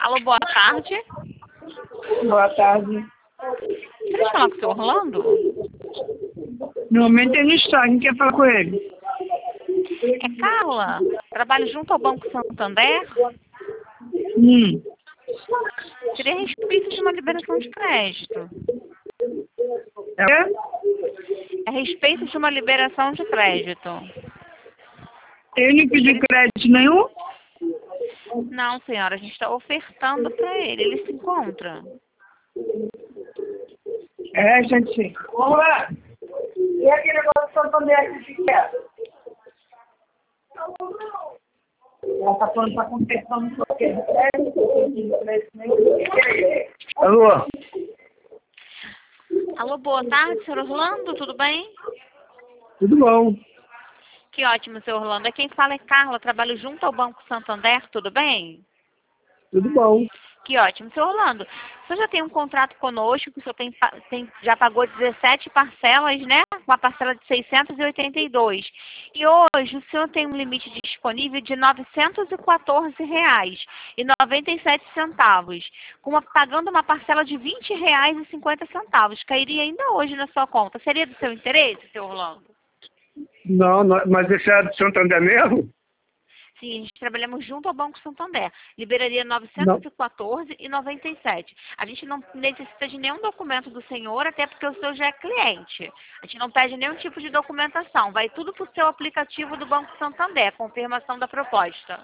Alô, boa tarde. Boa tarde. Queria falar com o seu Orlando? No momento ele está, quem quer falar com ele? É Carla. Trabalho junto ao Banco Santander. Hum. Seria a respeito de uma liberação de crédito. É? A respeito de uma liberação de crédito. Ele não pediu crédito nenhum? Não, senhora, a gente está ofertando para ele. Ele se encontra. É, gente. Vamos lá. E aquele negócio de Santander que quer? Ela está falando, está contestando o quê? Alô? Alô, boa tarde, senhor Orlando, tudo bem? Tudo bom? Que ótimo, senhor Orlando. Quem fala é Carla, trabalho junto ao Banco Santander, tudo bem? Tudo bom. Que ótimo. Senhor Orlando, o senhor já tem um contrato conosco, que o senhor já pagou 17 parcelas, né? Uma parcela de 682. E hoje o senhor tem um limite disponível de R$ 914,97, pagando uma parcela de R$ 20,50. Cairia ainda hoje na sua conta. Seria do seu interesse, senhor Orlando? Não, mas esse é do Santander mesmo? Sim, a gente trabalhamos junto ao Banco Santander. Liberaria R$ Não. 914,97. A gente não necessita de nenhum documento do senhor, até porque o senhor já é cliente. A gente não pede nenhum tipo de documentação. Vai tudo para o seu aplicativo do Banco Santander, confirmação da proposta.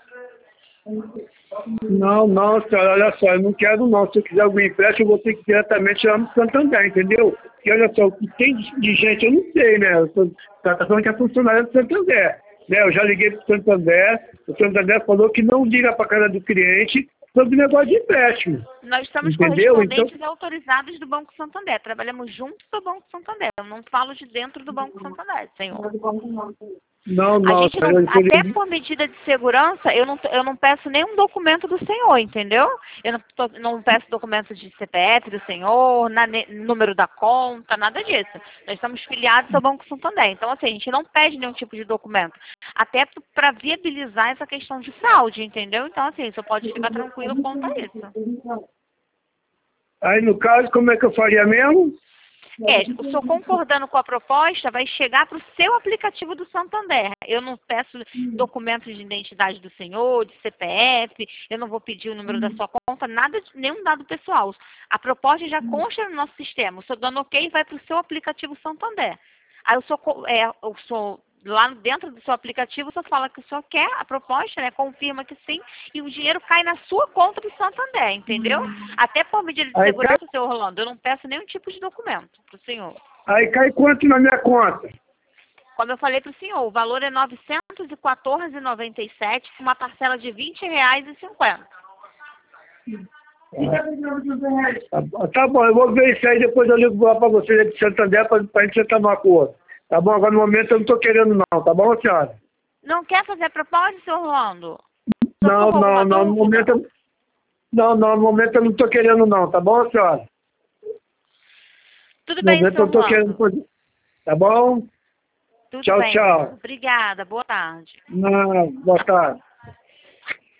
Não, senhora, olha só, eu não quero não. Se eu quiser algum empréstimo, eu vou ter que diretamente ir lá no Santander, entendeu? Porque olha só, o que tem de gente, eu não sei, né? Tá falando que é funcionária do Santander. Né? Eu já liguei pro Santander, o Santander falou que não liga para casa do cliente sobre negócio de empréstimo. Nós somos Entendeu? correspondentes Então, autorizados do Banco Santander. Trabalhamos junto do Banco Santander. Eu não falo de dentro do Banco Santander, senhor. não, A gente não, senhora, até por medida de segurança, eu não peço nenhum documento do senhor, entendeu? Eu não peço documento de CPF do senhor, número da conta, nada disso. Nós estamos filiados ao Banco Santander. Então, assim, a gente não pede nenhum tipo de documento. Até para viabilizar essa questão de fraude, entendeu? Então, assim, você pode ficar tranquilo quanto a isso. aí no caso, como é que eu faria mesmo? O senhor concordando com a proposta vai chegar para o seu aplicativo do Santander. Eu não peço documentos de identidade do senhor, de CPF, eu não vou pedir o número da sua conta, nada, nenhum dado pessoal. A proposta já consta no nosso sistema. O senhor dando ok vai para o seu aplicativo Santander. Aí o senhor lá dentro do seu aplicativo, o senhor fala que o senhor quer a proposta, né? Confirma que sim, e o dinheiro cai na sua conta do Santander, entendeu? Até por medida de Aí segurança, senhor Orlando, eu não peço nenhum tipo de documento para o senhor. aí cai quanto na minha conta? Como eu falei para o senhor, o valor é R$ 914,97, com uma parcela de R$ 20,50. Tá bom, eu vou ver isso aí, depois eu ligo lá para você de Santander para a gente sentar numa acordo. Tá bom? Agora no momento eu não estou querendo não, tá bom, senhora? Não quer fazer a proposta, senhor Orlando? Não, no momento no momento eu não estou querendo não, tá bom, senhora? Tudo No bem, momento eu senhor estou querendo Orlando. fazer. Tá bom? Tudo Tchau, bem. tchau. Obrigada, boa tarde. Não, boa tarde.